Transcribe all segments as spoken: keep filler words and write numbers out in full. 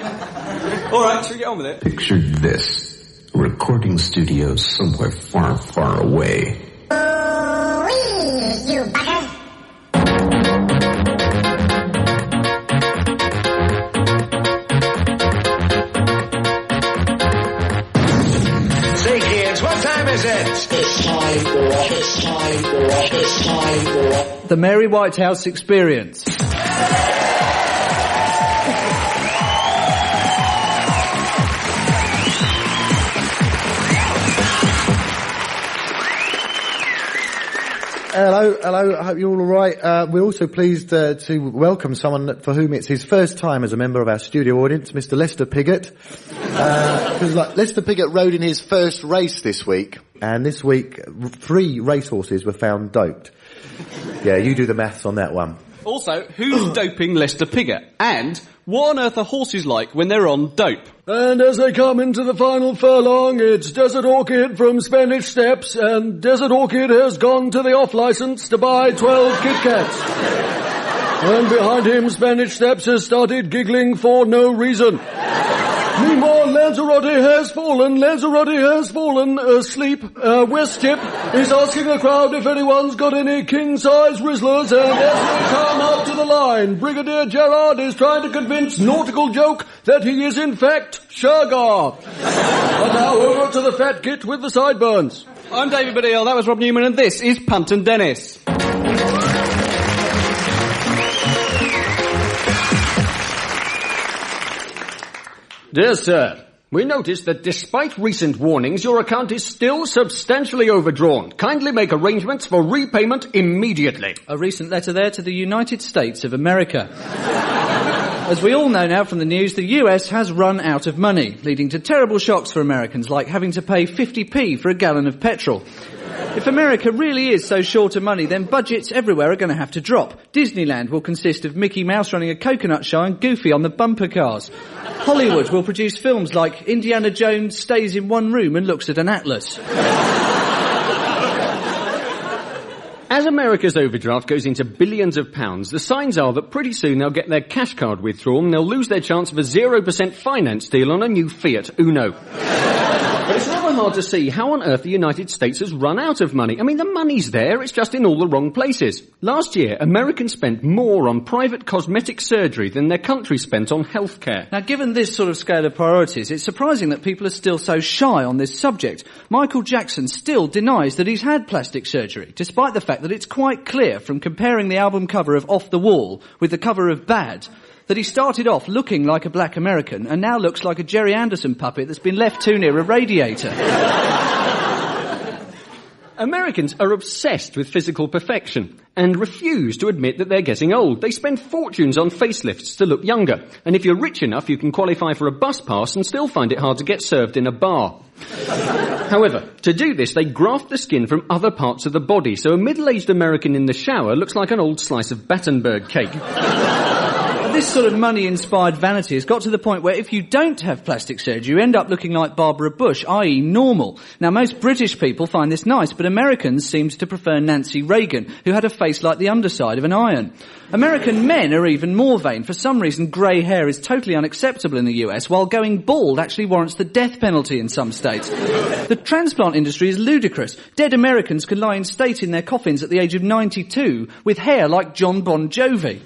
All right, should we get on with it? Picture this. A recording studio somewhere far, far away. Oh, you bugger. Say, kids, what time is it? It's time for what? It's time for what? It's time for what? The Mary Whitehouse Experience. Hello, hello, I hope you're all alright. Uh, we're also pleased uh, to welcome someone for whom it's his first time as a member of our studio audience, Mister Lester Piggott. Because uh, like, Lester Piggott rode in his first race this week, and this week three racehorses were found doped. Yeah, you do the maths on that one. Also, who's doping Lester Piggott? And what on earth are horses like when they're on dope? And as they come into the final furlong, it's Desert Orchid from Spanish Steps, and Desert Orchid has gone to the off-licence to buy twelve Kit Kats. And behind him, Spanish Steps has started giggling for no reason. Meanwhile, Lanzarote has fallen, Lanzarote has fallen asleep. Uh, West Tip is asking the crowd if anyone's got any king-size Rizzlers, and as we come up to the line, Brigadier Gerard is trying to convince Nautical Joke that he is in fact Shergar. And now over to the fat git with the sideburns. I'm David Baddiel, that was Rob Newman, and this is Punt and Dennis. Dear sir, we notice that despite recent warnings, your account is still substantially overdrawn. Kindly make arrangements for repayment immediately. A recent letter there to the United States of America. As we all know now from the news, the U S has run out of money, leading to terrible shocks for Americans, like having to pay fifty p for a gallon of petrol. If America really is so short of money, then budgets everywhere are going to have to drop. Disneyland will consist of Mickey Mouse running a coconut show and Goofy on the bumper cars. Hollywood will produce films like Indiana Jones stays in one room and looks at an atlas. As America's overdraft goes into billions of pounds, the signs are that pretty soon they'll get their cash card withdrawn and they'll lose their chance of a zero percent finance deal on a new Fiat Uno. But it's rather hard to see how on earth the United States has run out of money. I mean, the money's there, it's just in all the wrong places. Last year, Americans spent more on private cosmetic surgery than their country spent on healthcare. Now, given this sort of scale of priorities, it's surprising that people are still so shy on this subject. Michael Jackson still denies that he's had plastic surgery, despite the fact that it's quite clear from comparing the album cover of Off the Wall with the cover of Bad that he started off looking like a black American and now looks like a Jerry Anderson puppet that's been left too near a radiator. Americans are obsessed with physical perfection and refuse to admit that they're getting old. They spend fortunes on facelifts to look younger. And if you're rich enough, you can qualify for a bus pass and still find it hard to get served in a bar. However, to do this, they graft the skin from other parts of the body, so a middle-aged American in the shower looks like an old slice of Battenberg cake. This sort of money-inspired vanity has got to the point where if you don't have plastic surgery, you end up looking like Barbara Bush, that is normal. Now, most British people find this nice, but Americans seem to prefer Nancy Reagan, who had a face like the underside of an iron. American men are even more vain. For some reason, grey hair is totally unacceptable in the U S, while going bald actually warrants the death penalty in some states. The transplant industry is ludicrous. Dead Americans can lie in state in their coffins at the age of ninety-two with hair like John Bon Jovi.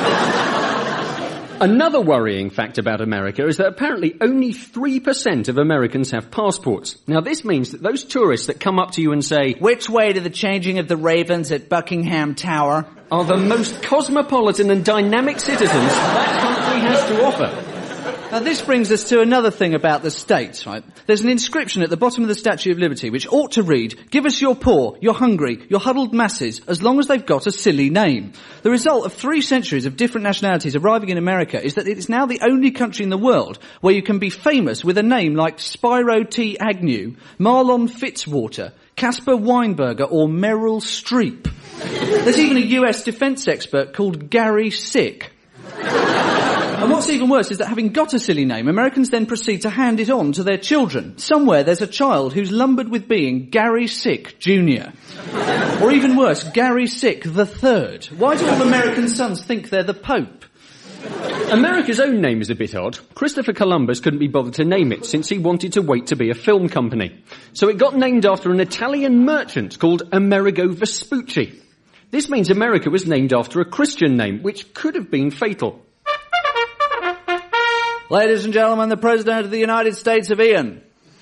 Another worrying fact about America is that apparently only three percent of Americans have passports. Now, this means that those tourists that come up to you and say, "Which way to the changing of the ravens at Buckingham Tower?" are the most cosmopolitan and dynamic citizens that country has to offer. Now, this brings us to another thing about the States, right? There's an inscription at the bottom of the Statue of Liberty which ought to read, "Give us your poor, your hungry, your huddled masses, as long as they've got a silly name." The result of three centuries of different nationalities arriving in America is that it's now the only country in the world where you can be famous with a name like Spyro T. Agnew, Marlon Fitzwater, Caspar Weinberger, or Meryl Streep. There's even a U S defence expert called Gary Sick. And what's even worse is that having got a silly name, Americans then proceed to hand it on to their children. Somewhere there's a child who's lumbered with being Gary Sick Junior Or even worse, Gary Sick the Third. Why do all American sons think they're the Pope? America's own name is a bit odd. Christopher Columbus couldn't be bothered to name it since he wanted to wait to be a film company. So it got named after an Italian merchant called Amerigo Vespucci. This means America was named after a Christian name, which could have been fatal. Ladies and gentlemen, the President of the United States of Ian.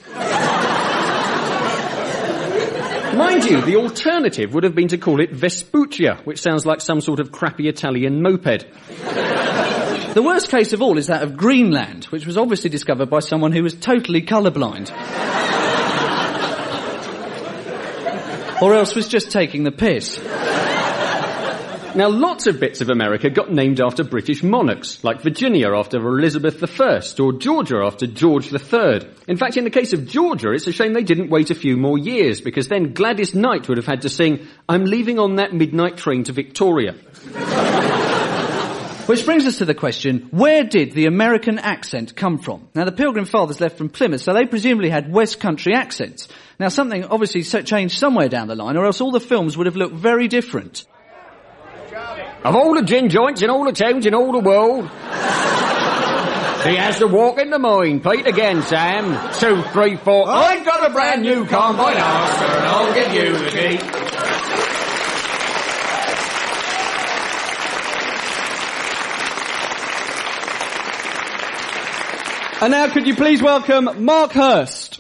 Mind you, the alternative would have been to call it Vespuccia, which sounds like some sort of crappy Italian moped. The worst case of all is that of Greenland, which was obviously discovered by someone who was totally colourblind. Or else was just taking the piss. Now, lots of bits of America got named after British monarchs, like Virginia after Elizabeth the First, or Georgia after George the Third. In fact, in the case of Georgia, it's a shame they didn't wait a few more years, because then Gladys Knight would have had to sing, "I'm leaving on that midnight train to Victoria." Which brings us to the question, where did the American accent come from? Now, the Pilgrim Fathers left from Plymouth, so they presumably had West Country accents. Now, something obviously changed somewhere down the line, or else all the films would have looked very different. Of all the gin joints in all the towns in all the world, he has to walk in the mine. Pete again, Sam. Two, three, four. I've got a brand new combine harvester and I'll give you the key. And now could you please welcome Mark Hurst.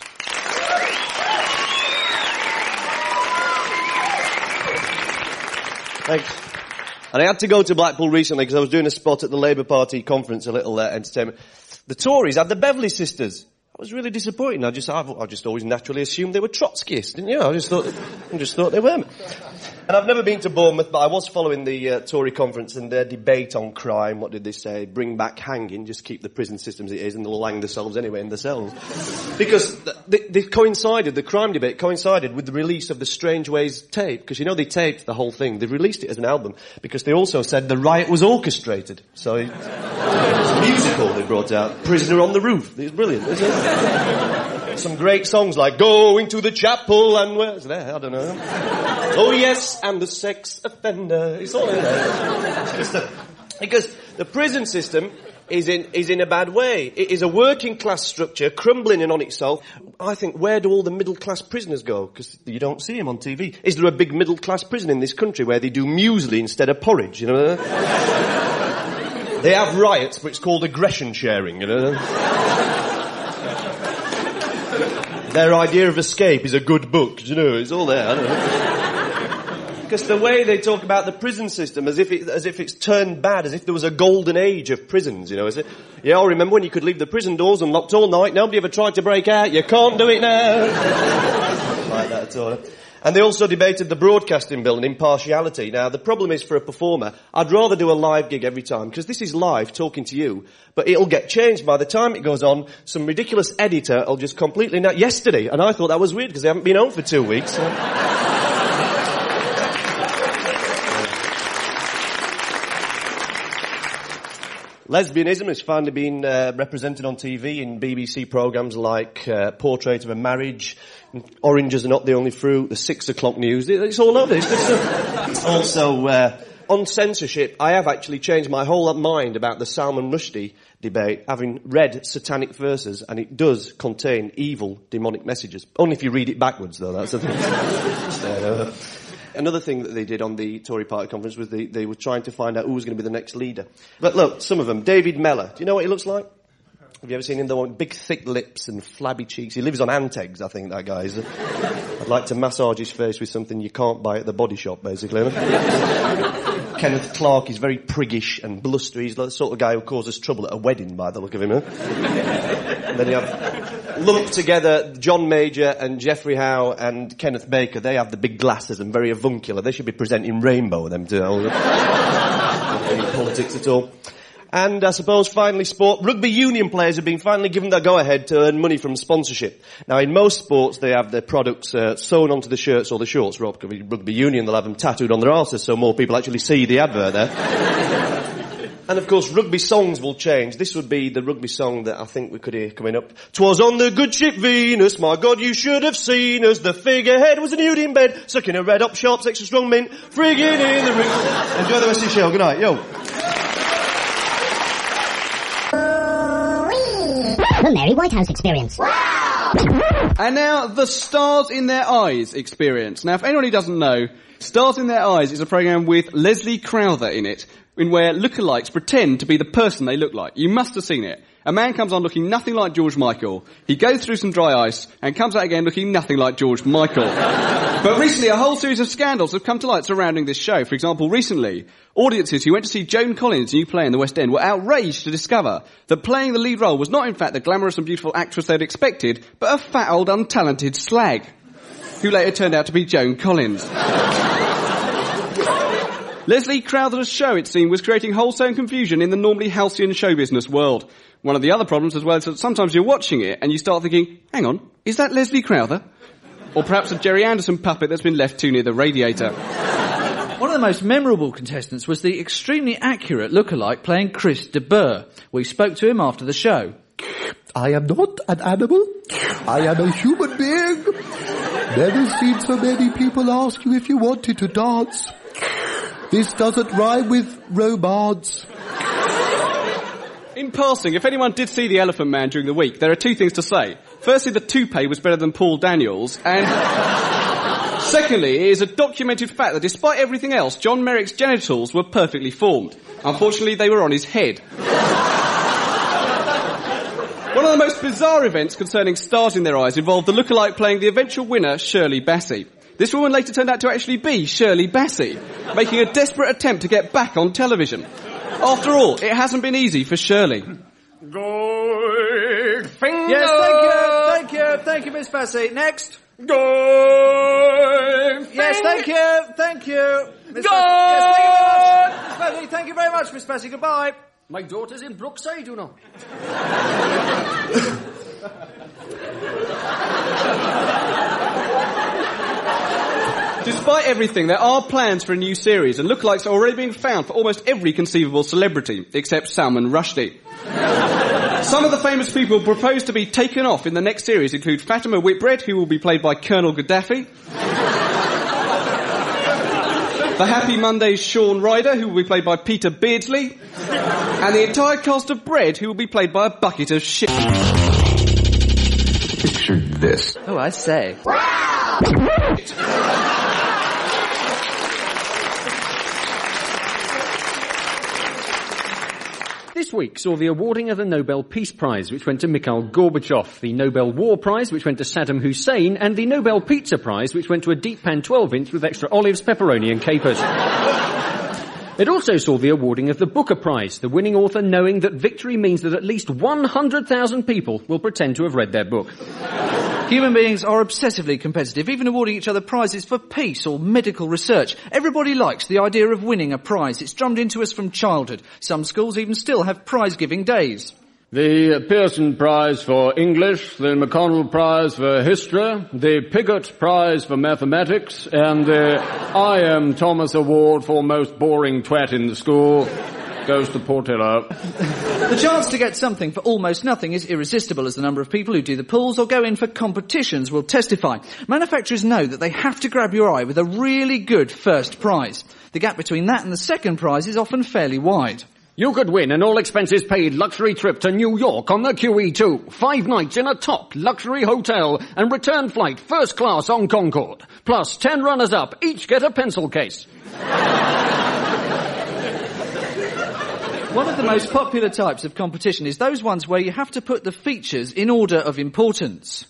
Thanks. And I had to go to Blackpool recently because I was doing a spot at the Labour Party conference, a little uh, entertainment. The Tories had the Beverley sisters. I was really disappointed. I just, I've, I just always naturally assumed they were Trotskyists, didn't you? I just thought, I just thought they were. And I've never been to Bournemouth, but I was following the uh, Tory conference and their debate on crime. What did they say? Bring back hanging, just keep the prison system as it is, and they'll hang themselves anyway in the cells. Because they, they coincided, the crime debate coincided with the release of the Strange Ways tape. Because you know they taped the whole thing. They released it as an album because they also said the riot was orchestrated. So it, it was a musical they brought out. Prisoner on the Roof. It's brilliant, isn't it? Some great songs like Going to the Chapel and where's there? I don't know. Oh yes, and the sex offender. It's all in there. It's just a, because the prison system is in is in a bad way. It is a working class structure crumbling in on itself. I think, where do all the middle class prisoners go? Because you don't see them on T V. Is there a big middle class prison in this country where they do muesli instead of porridge? You know. They have riots, but it's called aggression sharing. You know. Their idea of escape is a good book, you know, it's all there, I don't know. Because the way they talk about the prison system as if it, as if it's turned bad, as if there was a golden age of prisons, you know, is it? Yeah, I remember when you could leave the prison doors unlocked all night, nobody ever tried to break out, you can't do it now. Like that at all. And they also debated the broadcasting bill and impartiality. Now, the problem is for a performer, I'd rather do a live gig every time, because this is live, talking to you, but it'll get changed by the time it goes on. Some ridiculous editor will just completely... Na- Yesterday, and I thought that was weird, because they haven't been home for two weeks. So. Lesbianism has finally been uh, represented on T V in B B C programmes like uh, Portrait of a Marriage, Oranges Are Not the Only Fruit, the Six O'Clock News. It's all over. It's just, uh, also, uh, on censorship, I have actually changed my whole mind about the Salman Rushdie debate, having read Satanic Verses, and it does contain evil, demonic messages. Only if you read it backwards, though. That's the thing. uh, Another thing that they did on the Tory party conference was they, they were trying to find out who was going to be the next leader. But look, some of them. David Mellor. Do you know what he looks like? Have you ever seen him? The one, big thick lips and flabby cheeks. He lives on Antegs, I think, that guy is. I'd like to massage his face with something you can't buy at the body shop, basically. Kenneth Clarke is very priggish and blustery. He's the sort of guy who causes trouble at a wedding, by the look of him. Huh? And then you have lumped together John Major and Geoffrey Howe and Kenneth Baker. They have the big glasses and very avuncular. They should be presenting Rainbow, them two. Not any politics at all. And I suppose finally sport. Rugby union players have been finally given their go-ahead to earn money from sponsorship. Now in most sports they have their products uh, sewn onto the shirts or the shorts. Rugby union, they'll have them tattooed on their arses so more people actually see the advert there. And of course rugby songs will change. This would be the rugby song that I think we could hear coming up. 'Twas on the good ship Venus, my God you should have seen us. The figurehead was a nude in bed, sucking a red up sharps, extra strong mint, frigging in the ring. Enjoy the rest of your show. Good night. Yo. The Mary Whitehouse Experience. And now, the Stars in Their Eyes Experience. Now, if anyone who doesn't know, Stars in Their Eyes is a programme with Leslie Crowther in it, in where lookalikes pretend to be the person they look like. You must have seen it. A man comes on looking nothing like George Michael. He goes through some dry ice and comes out again looking nothing like George Michael. But recently, a whole series of scandals have come to light surrounding this show. For example, recently, audiences who went to see Joan Collins' new play in the West End were outraged to discover that playing the lead role was not in fact the glamorous and beautiful actress they'd expected, but a fat old untalented slag, who later turned out to be Joan Collins. Leslie Crowther's show, it seemed, was creating wholesale confusion in the normally halcyon show business world. One of the other problems as well is that sometimes you're watching it and you start thinking, hang on, is that Leslie Crowther? Or perhaps a Jerry Anderson puppet that's been left too near the radiator. One of the most memorable contestants was the extremely accurate lookalike playing Chris de Burgh. We spoke to him after the show. I am not an animal. I am a human being. Never seen so many people ask you if you wanted to dance. This doesn't rhyme with romance. In passing, if anyone did see The Elephant Man during the week, there are two things to say. Firstly, the toupee was better than Paul Daniels, and secondly, it is a documented fact that despite everything else, John Merrick's genitals were perfectly formed. Unfortunately, they were on his head. One of the most bizarre events concerning Stars in Their Eyes involved the lookalike playing the eventual winner, Shirley Bassey. This woman later turned out to actually be Shirley Bassey, making a desperate attempt to get back on television. After all, it hasn't been easy for Shirley. Gold finger. Yes, thank you, thank you, thank you, Miss Bassey. Next. Gold Yes, thank you, thank you. Miss Gold. Bassey. Yes, thank you very much. Miss Bassey, thank you very much, Miss Bassey. Goodbye. My daughter's in Brookside, you know. Despite everything, there are plans for a new series, and lookalikes are already being found for almost every conceivable celebrity, except Salman Rushdie. Some of the famous people proposed to be taken off in the next series include Fatima Whitbread, who will be played by Colonel Gaddafi, the Happy Mondays' Sean Ryder, who will be played by Peter Beardsley, and the entire cast of Bread, who will be played by a bucket of shit. Picture this. Oh, I say. This week saw the awarding of the Nobel Peace Prize, which went to Mikhail Gorbachev, the Nobel War Prize, which went to Saddam Hussein, and the Nobel Pizza Prize, which went to a deep pan twelve inch with extra olives, pepperoni and capers. It also saw the awarding of the Booker Prize, the winning author knowing that victory means that at least one hundred thousand people will pretend to have read their book. Human beings are obsessively competitive, even awarding each other prizes for peace or medical research. Everybody likes the idea of winning a prize. It's drummed into us from childhood. Some schools even still have prize-giving days. The Pearson Prize for English, the McConnell Prize for History, the Piggott Prize for Mathematics, and the I M Thomas Award for Most Boring Twat in the School goes to Portillo. The chance to get something for almost nothing is irresistible, as the number of people who do the pulls or go in for competitions will testify. Manufacturers know that they have to grab your eye with a really good first prize. The gap between that and the second prize is often fairly wide. You could win an all-expenses-paid luxury trip to New York on the Q E two. Five nights in a top luxury hotel and return flight first class on Concorde. Plus ten runners-up each get a pencil case. One of the most popular types of competition is those ones where you have to put the features in order of importance.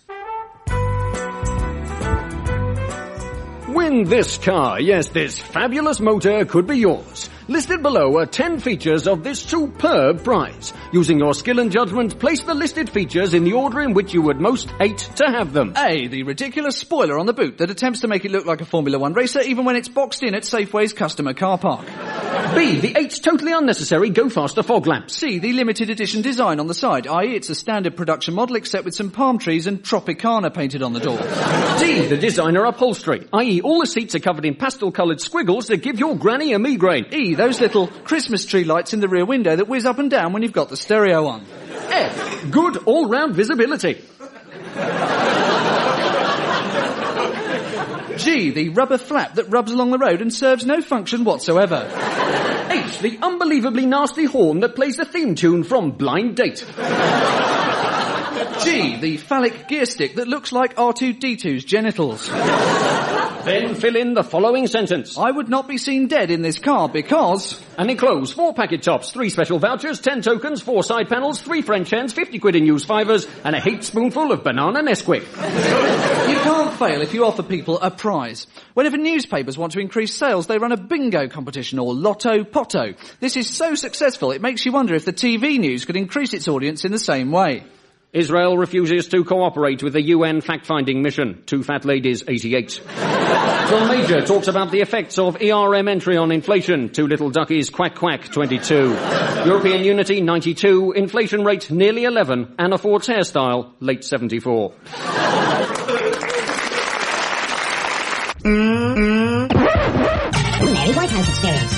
Win this car. Yes, this fabulous motor could be yours. Listed below are ten features of this superb prize. Using your skill and judgment, place the listed features in the order in which you would most hate to have them. A. The ridiculous spoiler on the boot that attempts to make it look like a Formula One racer even when it's boxed in at Safeway's customer car park. B. The eight totally unnecessary Go Faster fog lamps. C. The limited edition design on the side, that is it's a standard production model except with some palm trees and Tropicana painted on the door. D. The designer upholstery, that is all the seats are covered in pastel-coloured squiggles that give your granny a migraine. E. Those little Christmas tree lights in the rear window that whiz up and down when you've got the stereo on. F. Good all-round visibility. G. The rubber flap that rubs along the road and serves no function whatsoever. H. The unbelievably nasty horn that plays the theme tune from Blind Date. G, the phallic gear stick that looks like R two D two's genitals. Then fill in the following sentence. I would not be seen dead in this car because... And enclose four packet tops, three special vouchers, ten tokens, four side panels, three French hens, fifty quid in used fivers, and a heaped spoonful of banana Nesquik. You can't fail if you offer people a prize. Whenever newspapers want to increase sales, they run a bingo competition or lotto potto. This is so successful, it makes you wonder if the T V news could increase its audience in the same way. Israel refuses to cooperate with the U N fact-finding mission. Two fat ladies, eighty-eight. Tom Major talks about the effects of E R M entry on inflation. Two little duckies, quack quack, twenty-two. European unity, ninety-two. Inflation rate, nearly eleven. Anna Ford's hairstyle, late seventy-four. Mary Whitehouse experience.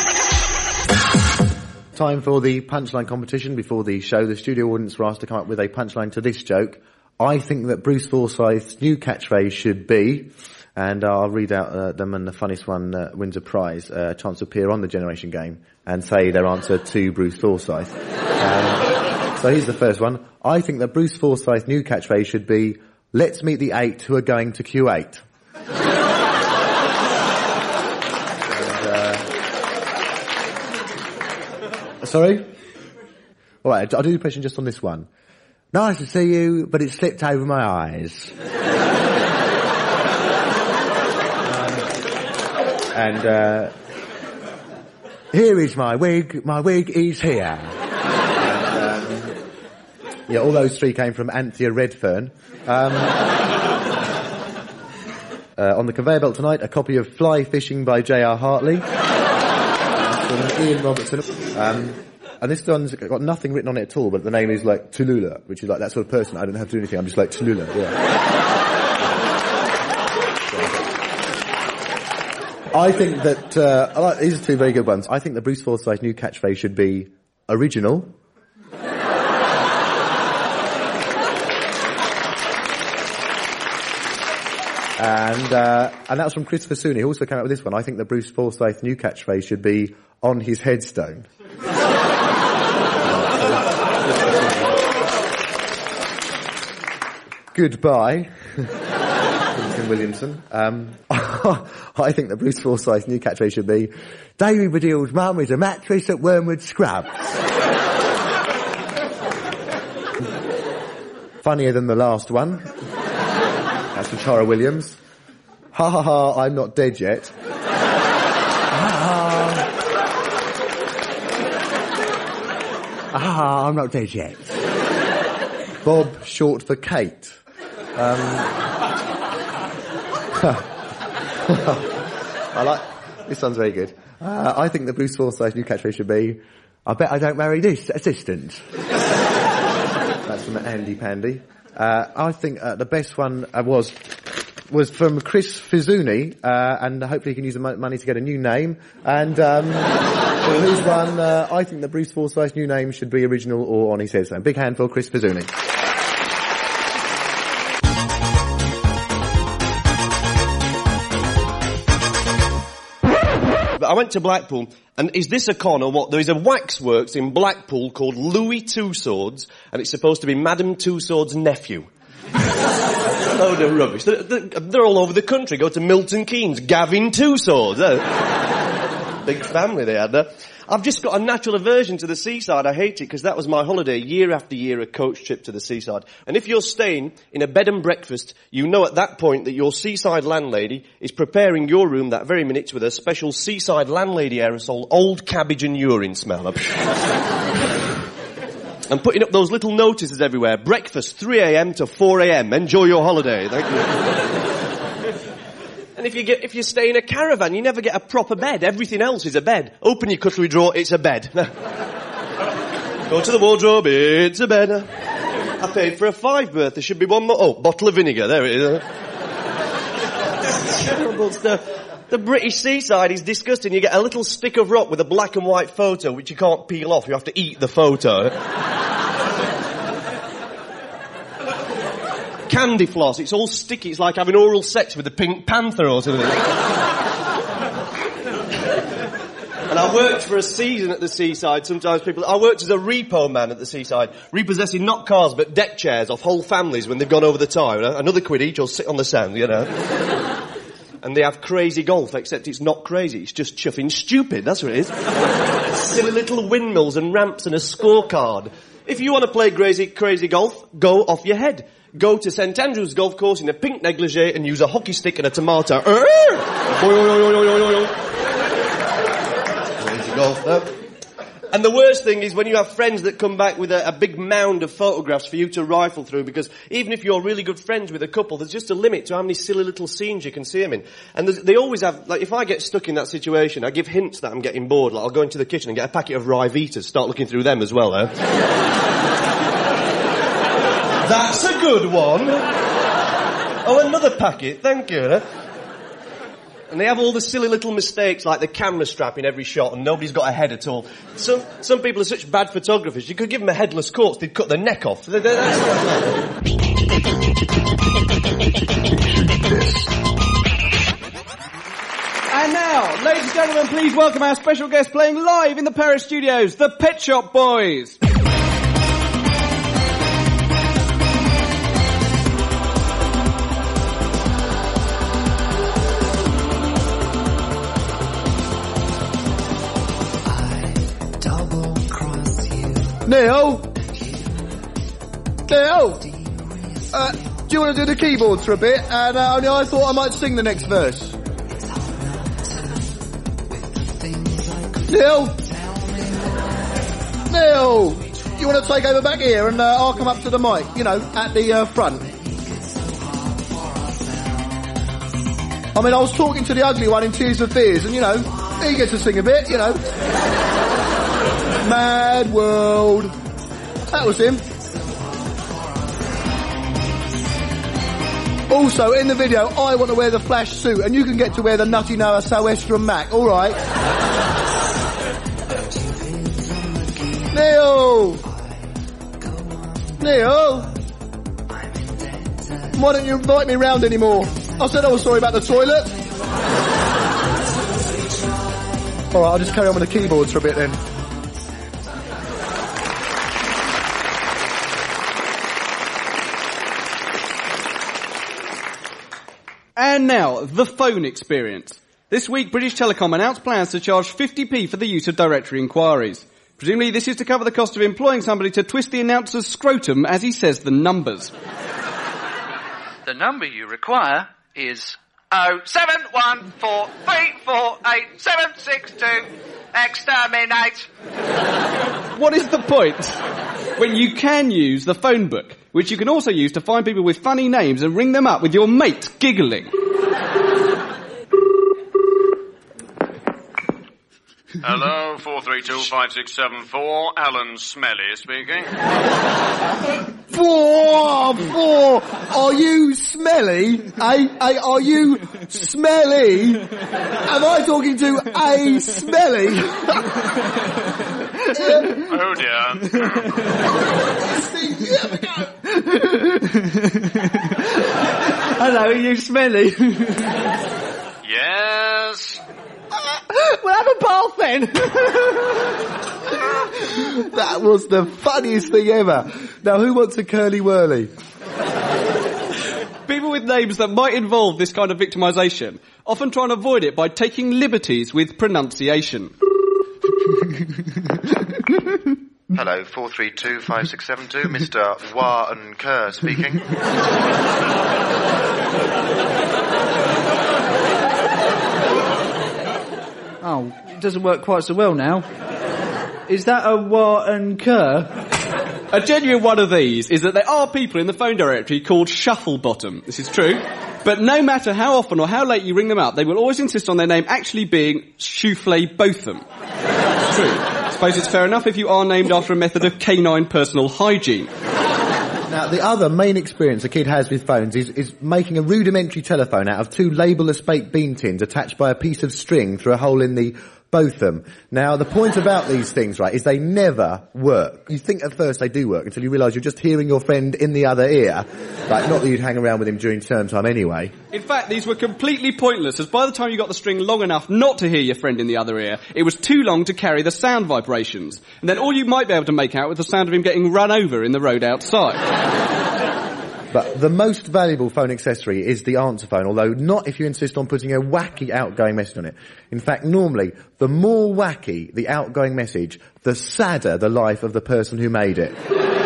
Time for the punchline competition. Before the show, the studio audience were asked to come up with a punchline to this joke. I think that Bruce Forsyth's new catchphrase should be, and I'll read out uh, them, and the funniest one uh, wins a prize, uh, a chance to appear on the Generation Game and say their answer to Bruce Forsyth. Um, so here's the first one. I think that Bruce Forsyth's new catchphrase should be, let's meet the eight who are going to Q eight. Sorry? All right, I'll do the impression just on this one. Nice to see you, but it slipped over my eyes. um, and, uh, here is my wig. My wig is here. And, um, yeah, all those three came from Anthea Redfern. Um, uh, on the conveyor belt tonight, a copy of Fly Fishing by J R Hartley. From Ian Robertson. Um, and this one's got nothing written on it at all, but the name is like Tallulah, which is like that sort of person. I don't have to do anything, I'm just like Tallulah, yeah. I think that, uh, I like, these are two very good ones. I think that Bruce Forsyth's new catchphrase should be original. And, uh, and that was from Christopher Sooney, who also came out with this one. I think that Bruce Forsyth's new catchphrase should be on his headstone. Goodbye. Tim Williamson. Um, I think that Bruce Forsyth's new catchphrase should be, David Baddiel's mum is a mattress at Wormwood Scrubs. Funnier than the last one. That's from Tara Williams. Ha ha ha, I'm not dead yet. Ha ha. Ha, I'm not dead yet. Bob, short for Kate. Um, I like, this one's very good. Uh, I think the Bruce Forsyth's new catchphrase should be, I bet I don't marry this assistant. That's from Andy Pandy. Uh, I think uh, the best one uh, was was from Chris Fizuni, uh, and hopefully he can use the money to get a new name. And um, his one, uh, I think that Bruce Forsyth's new name should be original or on his headstone. Big hand for Chris Fizuni. I went to Blackpool, and is this a con or what? There is a waxworks in Blackpool called Louis Two Swords, and it's supposed to be Madame Two Swords' nephew. Load of rubbish. They're, they're, they're all over the country. Go to Milton Keynes, Gavin Two Swords. Big family they had there. I've just got a natural aversion to the seaside. I hate it because that was my holiday year after year, a coach trip to the seaside. And if you're staying in a bed and breakfast, you know at that point that your seaside landlady is preparing your room that very minute with a special seaside landlady aerosol, old cabbage and urine smell. And putting up those little notices everywhere. Breakfast, three a.m. to four a.m. Enjoy your holiday. Thank you. And if you get, if you stay in a caravan, you never get a proper bed. Everything else is a bed. Open your cutlery drawer, it's a bed. Go to the wardrobe, it's a bed. I paid for a five berth, there should be one more. Oh, bottle of vinegar, there it is. Terrible stuff. The British seaside is disgusting. You get a little stick of rock with a black and white photo, which you can't peel off. You have to eat the photo. Candy floss, it's all sticky. It's like having oral sex with the Pink Panther or something. And And I worked for a season at the seaside. Sometimes people... I worked as a repo man at the seaside, repossessing not cars but deck chairs off whole families when they've gone over the time. You know? Another quid each or sit on the sand, you know. And they have crazy golf, except it's not crazy. It's just chuffing stupid, that's what it is. Silly little windmills and ramps and a scorecard. If you want to play crazy, crazy golf, go off your head. Go to St Andrews Golf Course in a pink negligee and use a hockey stick and a tomato. Crazy golf, though. And the worst thing is when you have friends that come back with a, a big mound of photographs for you to rifle through, because even if you're really good friends with a couple, there's just a limit to how many silly little scenes you can see them in. And they always have, like, if I get stuck in that situation, I give hints that I'm getting bored. Like, I'll go into the kitchen and get a packet of Ryvitas, start looking through them as well, eh? That's a good one. Oh, another packet, thank you. Eh? And they have all the silly little mistakes, like the camera strap in every shot, and nobody's got a head at all. Some some people are such bad photographers, you could give them a headless corpse, they'd cut their neck off. And now, ladies and gentlemen, please welcome our special guest playing live in the Paris studios, the Pet Shop Boys. Neil? Neil? Uh, do you want to do the keyboards for a bit? And uh, only I thought I might sing the next verse. Neil? Neil? You want to take over back here and uh, I'll come up to the mic, you know, at the uh, front. I mean, I was talking to the ugly one in Tears for Fears and, you know, he gets to sing a bit, you know. Mad World. That was him. Also, in the video, I want to wear the Flash suit, and you can get to wear the Nutty Noah Sou'Wester Mac. All right. Neil. Neil. Why don't you invite me round anymore? I said I was sorry about the toilet. All right, I'll just carry on with the keyboards for a bit then. And now, the phone experience. This week, British Telecom announced plans to charge fifty p for the use of directory inquiries. Presumably, this is to cover the cost of employing somebody to twist the announcer's scrotum as he says the numbers. The number you require is oh seven one four three four eight seven six two. Exterminate. What is the point when you can use the phone book, which you can also use to find people with funny names and ring them up with your mate giggling? Hello, four three two five six seven four, Alan Smelly speaking. Four, four, are you smelly? Hey, hey, are you smelly? Am I talking to a smelly? Oh dear. Hello, are you smelly? Yes. We'll have a bath then. That was the funniest thing ever. Now, who wants a curly whirly? People with names that might involve this kind of victimisation often try and avoid it by taking liberties with pronunciation. Hello, four three two five six seven two, Mister Wah and Kerr speaking. Oh, it doesn't work quite so well now. Is that a Wah and Kerr? A genuine one of these is that there are people in the phone directory called Shufflebottom. This is true. But no matter how often or how late you ring them up, they will always insist on their name actually being Shouflé Botham. It's true. I suppose it's fair enough if you are named after a method of canine personal hygiene. Now, the other main experience a kid has with phones is, is making a rudimentary telephone out of two labelless baked bean tins attached by a piece of string through a hole in the Both of them. Now, the point about these things, right, is they never work. You think at first they do work until you realise you're just hearing your friend in the other ear. Like, not that you'd hang around with him during term time anyway. In fact, these were completely pointless, as by the time you got the string long enough not to hear your friend in the other ear, it was too long to carry the sound vibrations. And then all you might be able to make out was the sound of him getting run over in the road outside. But the most valuable phone accessory is the answer phone, although not if you insist on putting a wacky outgoing message on it. In fact, normally, the more wacky the outgoing message, the sadder the life of the person who made it.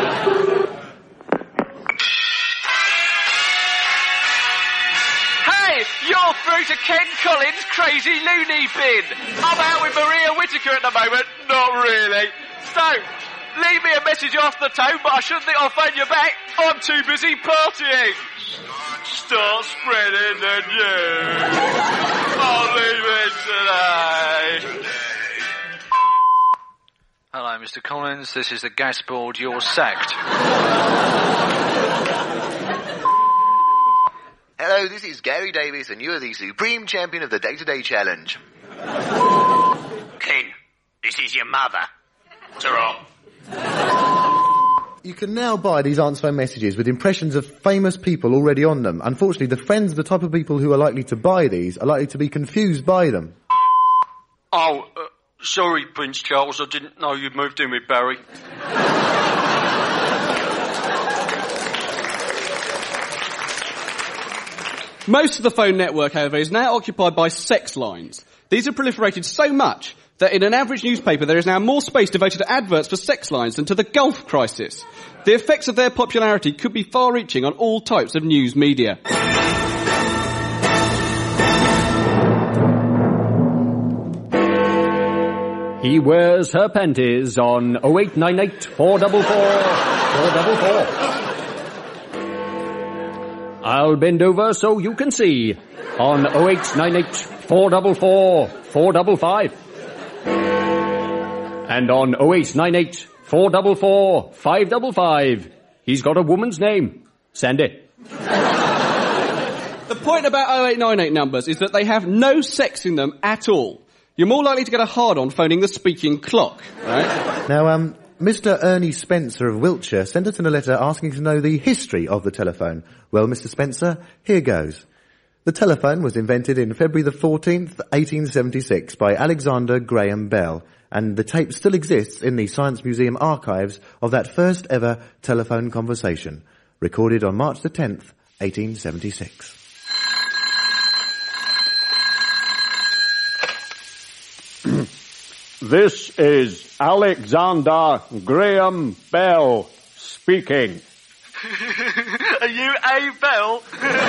Hey, you're through to Ken Collins' Crazy Looney Bin. I'm out with Maria Whittaker at the moment. Not really. So, leave me a message off the tone, but I shouldn't think I'll phone you back. I'm too busy partying. Start spreading the news. I'll leave it today. Hello, Mister Collins. This is the gas board. You're sacked. Hello, this is Gary Davis, and you are the Supreme Champion of the Day-to-Day Challenge. Ken, this is your mother. Ta-ra. You can now buy these answer phone messages with impressions of famous people already on them. Unfortunately, the friends of the type of people who are likely to buy these are likely to be confused by them. Oh, uh, sorry, Prince Charles, I didn't know you'd moved in with Barry. Most of the phone network, however, is now occupied by sex lines. These have proliferated so much that in an average newspaper there is now more space devoted to adverts for sex lines than to the Gulf crisis. The effects of their popularity could be far-reaching on all types of news media. He wears her panties on oh eight nine eight, four four four, four four four. I'll bend over so you can see on oh eight nine eight, four four four, four five five. And on oh eight nine eight, four four four, five five five, he's got a woman's name. Send it. The point about oh eight nine eight numbers is that they have no sex in them at all. You're more likely to get a hard-on phoning the speaking clock, right? Now, um, Mister Ernie Spencer of Wiltshire sent us in a letter asking to know the history of the telephone. Well, Mister Spencer, here goes. The telephone was invented in February the fourteenth, eighteen seventy-six by Alexander Graham Bell, and the tape still exists in the Science Museum archives of that first ever telephone conversation, recorded on March the tenth, eighteen seventy-six. This is Alexander Graham Bell speaking. Are you A. Bell?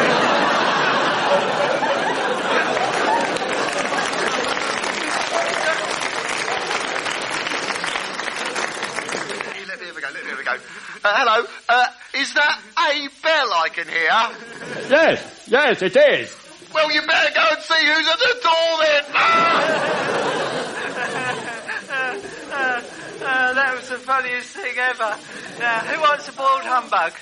Uh, hello, uh, is that A. Bell I can hear? Yes, yes, it is. Well, you better go and see who's at the door then. uh, uh, that was the funniest thing ever. Now, who wants a boiled humbug?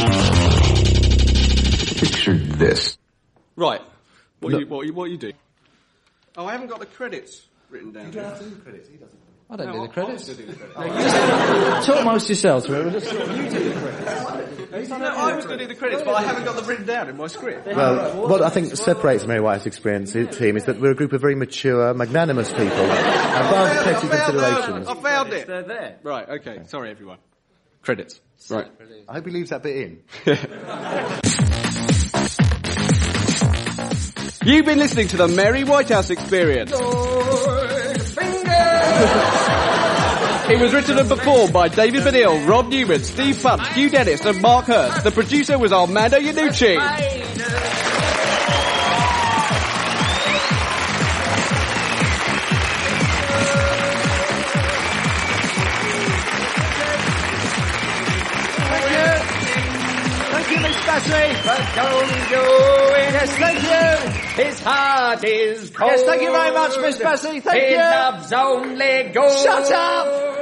Picture this. Right. What, No. are you, what, are you, what are you doing? Oh, I haven't got the credits written down. You don't have to do credits, he doesn't. I don't No, do the I- credits. I do the credits. No, you just talk most yourself. You do the credits. No, I was going to do the credits, but I haven't got them written down in my script. Well, what I think separates Mary White's experience team is that we're a group of very mature, magnanimous people, above petty considerations. I found it. They're there. Right, okay. Sorry, everyone. Credits. Right. I hope he leaves that bit in. You've been listening to the Mary Whitehouse Experience. It was written and performed by David Baddiel, Rob Newman, Steve Punch, Hugh Dennis and Mark Hurst. The producer was Armando Iannucci. Thank you, Miss Bassey. But don't do it. Yes, thank you. His heart is cold. Yes, thank you very much, Miss Bassey. Thank His you. love's only gold. Shut up.